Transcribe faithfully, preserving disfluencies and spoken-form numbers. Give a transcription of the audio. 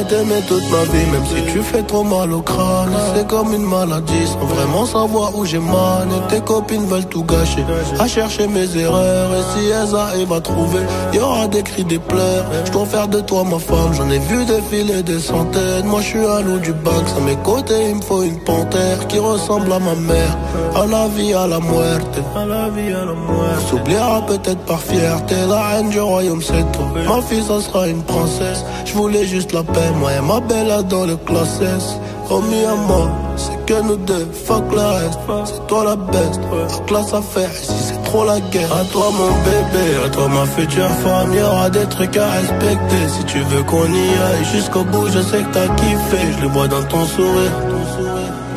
promets t'aimer toute ma vie, même si tu fais trop mal au crâne. C'est comme une maladie, sans vraiment savoir où j'ai mal. Et tes copines veulent tout gâcher, à chercher mes erreurs. Et si elles arrivent à trouver, y'aura des cris, des pleurs. Je dois faire de toi ma femme, j'en ai vu défiler des centaines. Moi je suis à l'eau du bac, à mes côtés il me faut une panthère qui ressemble à ma mère. À la vie, à la muerte, à la vie, à la muerte. On s'oubliera peut-être par fierté, la reine du royaume c'est toi. Ma fille ça sera une princesse, je voulais juste la paix. Moi et ma belle dans le classe S. Oh mi amor, c'est que nous deux, fuck le reste. C'est toi la best, la classe à faire ici c'est trop la guerre. À toi mon bébé, à toi ma future femme. Y'aura des trucs à respecter, si tu veux qu'on y aille jusqu'au bout. Je sais que t'as kiffé, je le vois dans ton sourire.